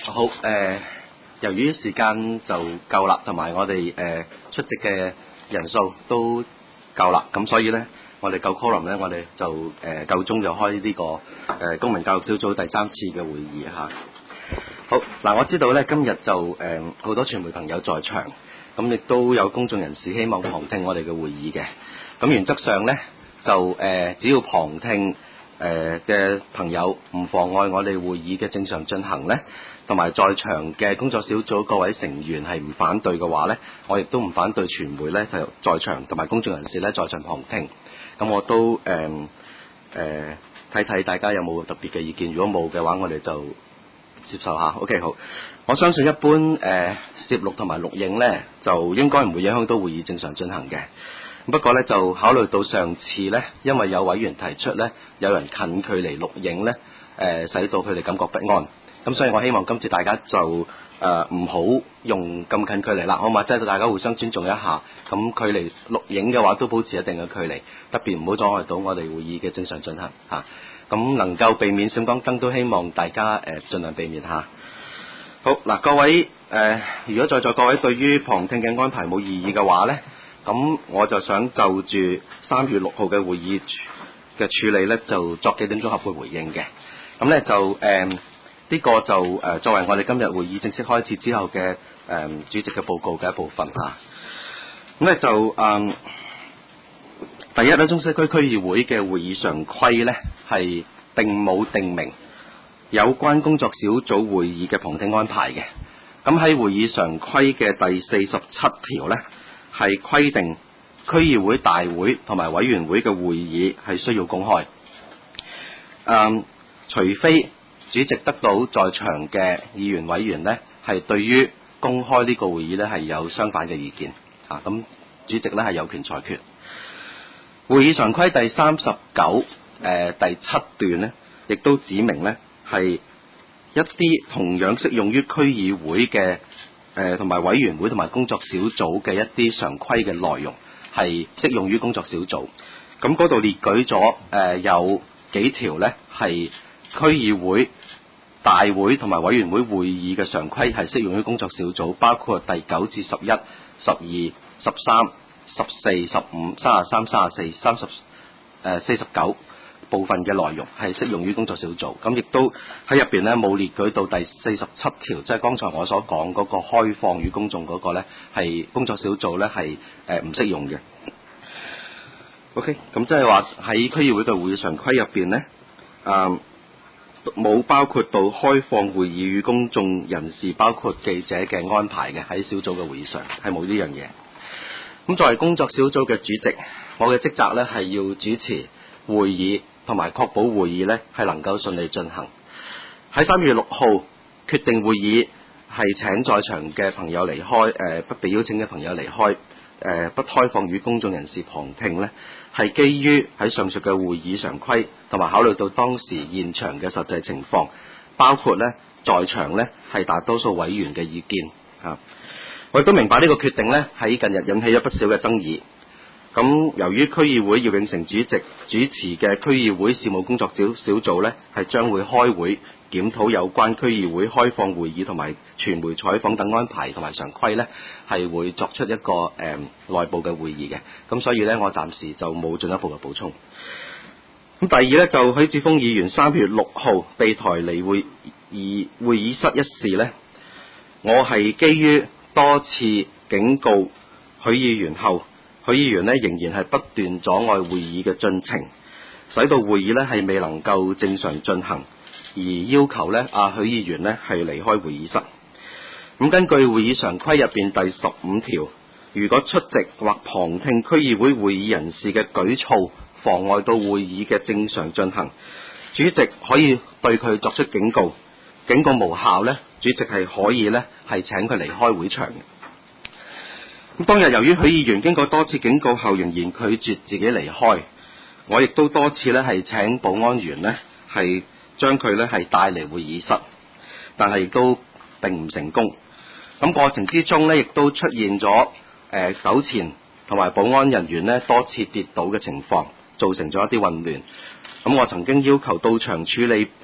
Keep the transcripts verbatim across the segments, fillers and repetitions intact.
好誒、呃，由於時間就夠啦，同埋我哋誒、呃、出席嘅人數都夠啦，咁所以咧，我哋夠 quorum咧，我哋就誒、呃、夠鐘就開呢、這個誒、呃、公民教育小組第三次嘅會議嚇。好嗱，我知道咧今日就誒好、呃、多傳媒朋友在場，咁亦都有公眾人士希望旁聽我哋嘅會議嘅。咁原則上咧就誒、呃、只要旁聽誒嘅、呃、朋友唔妨礙我哋會議嘅正常進行咧，同埋在場嘅工作小組各位成員係唔反對嘅話咧，我亦都唔反對傳媒咧就在場同埋公眾人士咧在場旁聽。咁我都誒誒睇睇大家有冇特別嘅意見，如果冇嘅話，我哋就接受下。OK， 好。我相信一般誒、呃、攝錄同埋錄影咧，就應該唔會影響到會議正常進行嘅。不過咧，就考慮到上次咧，因為有委員提出咧，有人近距離錄影咧，誒、呃、使到佢哋感覺不安。咁所以我希望今次大家就誒唔、呃、好用咁近距離啦，好嘛？即係大家互相尊重一下。咁距離錄影嘅話，都保持一定嘅距離，特別唔好阻礙到我哋會議嘅正常進行嚇。咁、啊、能夠避免閃光燈，都希望大家誒、呃、盡量避免下。好嗱，各位誒、呃，如果在座各位對於旁聽嘅安排冇異議嘅話咧，咁我就想就住三月六號嘅會議嘅處理咧，就作幾點綜合嘅回應嘅。咁咧就誒。呃呢個就誒、呃、作為我哋今日會議正式開始之後嘅誒、呃、主席嘅報告嘅一部分嚇。咁咧就誒、呃、第一咧，中西區區議會嘅會議常規咧係並冇定明有關工作小組會議嘅旁聽安排嘅。咁喺會議常規嘅第四十七條咧係規定區議會大會同埋委員會嘅會議係需要公開。誒、呃，除非主席得到在場嘅議員委員呢，係對於公開呢個會議呢係有相反嘅意見啊，咁主席呢係有權裁決。會議常規第三十九誒第七段呢，亦都指明呢係一啲同樣適用於區議會嘅誒同埋委員會同埋工作小組嘅一啲常規嘅內容係適用於工作小組。咁嗰度列舉咗誒、呃、有幾條呢係區議會大會同埋委員會會議嘅常規係適用於工作小組，包括第九至十一、十二、十三、十四、十五、三十三、三十四、三十誒四十九部分嘅內容係適用於工作小組。咁亦都喺入邊咧冇列舉到第四十七條，即係剛才我所講嗰個開放與公眾嗰個咧，係工作小組咧係誒唔適用嘅。OK，咁即係話喺區議會嘅會議常規入邊咧，啊。冇包括到開放會議與公眾人士，包括記者嘅安排嘅，喺小組嘅會議上係冇呢樣嘢。咁作為工作小組嘅主席，我嘅職責呢係要主持會議同埋確保會議呢係能夠順利進行。喺三月六號決定會議係請在場嘅朋友離開，誒、呃、不被邀請嘅朋友離開，誒、呃、不開放與公眾人士旁聽呢，係基於喺上述嘅會議常規，同埋考慮到當時現場嘅實際情況，包括呢在場呢係大多數委員嘅意見啊。我亦都明白呢個決定呢喺近日引起咗不少嘅爭議。咁由於區議會姚永成主席主持嘅區議會事務工作小小組呢係將會開會檢討有關區議會開放會議同埋傳媒採訪等安排同埋常規呢係會作出一個誒、呃、內部嘅會議嘅。咁所以呢，我暫時就冇進一步嘅補充。咁第二呢，就許智峰議員三月六號被抬離會議會議室一事呢，我係基於多次警告許議員後，許議員呢仍然係不斷阻礙會議嘅進程，使到會議呢係未能夠正常進行，而要求呢阿許議員呢係離開會議室。咁根據會議常規入邊第十五條，如果出席或旁聽區議會會議人士嘅舉措妨礙到會議嘅正常進行，主席可以對佢作出警告，警告無效呢，主席係可以呢係請佢離開會場嘅。咁當日由於許議員經過多次警告後仍然拒絕自己離開，我亦都多次呢係請保安員呢係將佢呢係帶離會議室，但係亦都並唔成功。咁過程之中呢，亦都出現咗誒糾纏同埋保安人員呢多次跌倒嘅情況，造成咗一啲混亂。咁我曾經要求到場處理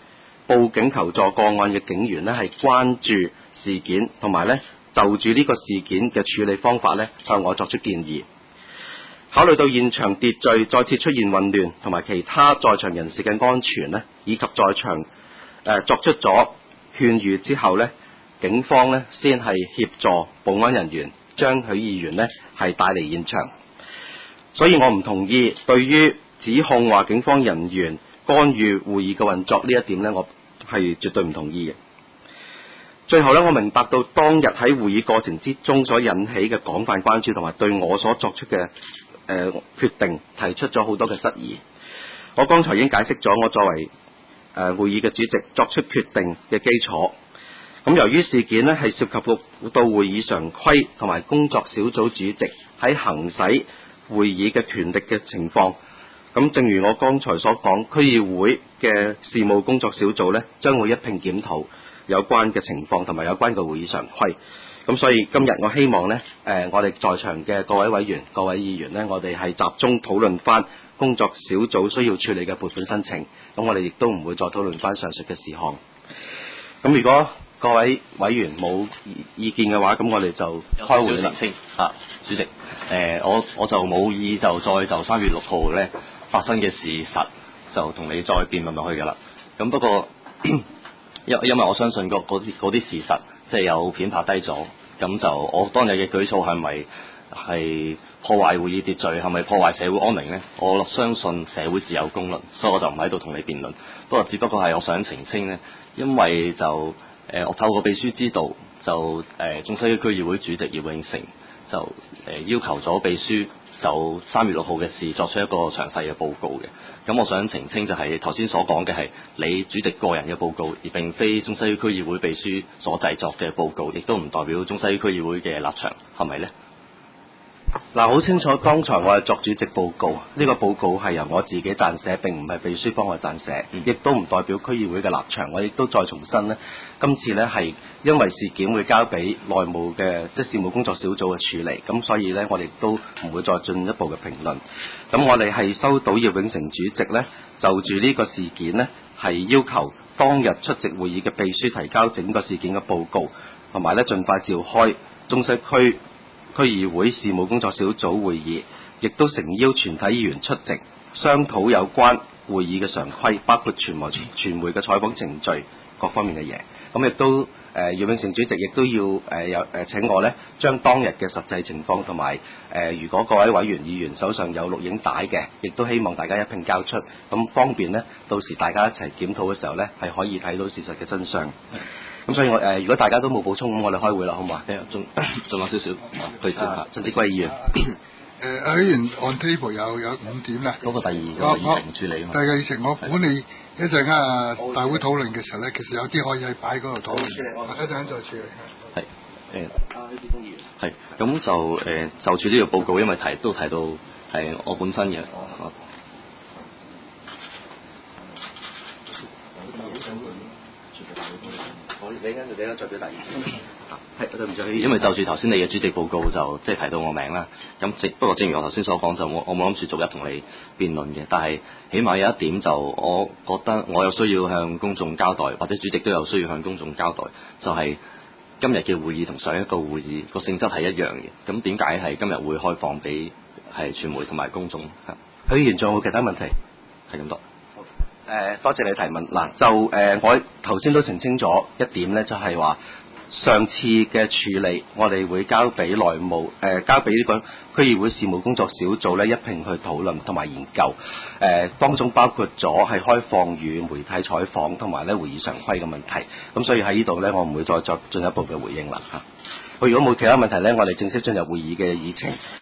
報警求助個案嘅警員呢係關注事件，同埋呢就住呢個事件嘅處理方法呢向我作出建議。考慮到現場秩序再次出現混亂，同埋其他在場人士嘅安全呢，以及在場、呃、作出咗勸喻之後呢，警方呢先係協助保安人員將許議員呢係帶嚟現場。所以我唔同意對於指控話警方人員干預會議嘅運作呢一點呢，我係絕對唔同意嘅。最後呢，我明白到當日喺會議過程之中所引起嘅廣泛關注，同埋對我所作出嘅誒、呃、決定提出咗好多嘅質疑。我剛才已經解釋咗我作為誒、呃、會議嘅主席作出決定嘅基礎。咁由於事件呢係涉及到會議常規同埋工作小組主席喺行使會議嘅權力嘅情況，咁正如我剛才所講，區議會嘅事務工作小組呢將會一併檢討有關嘅情況同埋有關嘅會議常規。咁所以今日我希望呢，誒、呃、我哋在場嘅各位委員、各位議員呢，我哋係集中討論翻工作小組需要處理嘅撥款申請。咁我哋亦都唔會再討論翻上述嘅事項。咁如果各位委員冇意見嘅話，咁我哋就開會啦。 先啊，主席，誒、呃、我我就冇意就再就三月六號咧發生嘅事實就同你再辯論落去㗎啦。咁不過因因為我相信嗰啲嗰啲事實即係有片拍低咗，咁就我當日嘅舉措係咪係破壞會議秩序，係咪破壞社會安寧呢？我相信社會自有公論，所以我就唔喺度同你辯論。不過只不過係我想澄清呢，因為就誒、呃，我透過秘書知道，就誒、呃、中西區區議會主席葉永成就誒、呃、要求咗秘書就三月六號嘅事作出一個詳細嘅報告嘅。咁我想澄清就係頭先所講嘅係你主席個人嘅報告，而並非中西區區議會秘書所製作嘅報告，亦都唔代表中西區區議會嘅立場，係咪呢？ 嗱，好清楚，剛才我係作主席報告，呢、這個報告係由我自己撰寫，並唔係秘書幫我撰寫，亦都唔代表區議會嘅立場。我亦都再重申呢，今次呢係因為事件會交俾內務嘅即係事務工作小組嘅處理，咁所以呢，我哋都唔會再進一步嘅評論。咁我哋係收到葉永成主席呢，就住呢個事件呢，係要求當日出席會議嘅秘書提交整個事件嘅報告，同埋呢盡快召開中西區區議會事務工作小組會議，亦都誠邀全體議員出席，商討有關會議嘅常規，包括傳媒傳媒嘅採訪程序各方面嘅嘢。咁亦都誒葉永成主席亦都要誒有誒請我呢將當日嘅實際情況同埋誒如果各位委員議員手上有錄影帶嘅，亦都希望大家一併交出，咁方便呢到時大家一齊檢討嘅時候呢，係可以睇到事實嘅真相。咁所以我誒、呃，如果大家都冇補充，咁我哋開會啦，好唔好啊？仲仲有少少，去先嚇。陳志貴議員， 誒阿議員按 table 有有五點啦。 嗰個第二個議程處理啊嘛。第二個議程，我估你一陣間啊大會討論嘅時候咧，其實有啲可以喺擺嗰度討論。一陣間再處理。係誒。啊，許智峯議員。係咁就誒、呃、就住呢個報告，因為提都提到係我本身嘅。哦你而家你而家再表達意見。係，對唔住。 因為就住頭先你嘅主席報告就即係、就是、提到我名啦。咁直不過正如我頭先所講，就我我冇諗住逐一同你辯論嘅。但係起碼有一點就，我覺得我有需要向公眾交代，或者主席都有需要向公眾交代，就係、是、今日嘅會議同上一個會議個性質係一樣嘅。咁點解係今日會開放俾係傳媒同埋公眾？ 許議員仲有冇其他問題？ 係咁多。 誒、呃，多謝你提問。嗱，就誒、呃，我頭先都澄清咗一點咧，就係、是、話上次嘅處理，我哋會交俾內務，誒、呃，交俾呢個區議會事務工作小組咧一併去討論同埋研究。誒、呃，當中包括咗係開放與媒體採訪同埋咧會議常規嘅問題。咁所以喺呢度咧，我唔會再作進一步嘅回應啦嚇。我如果冇其他問題咧，我哋正式進入會議嘅議程。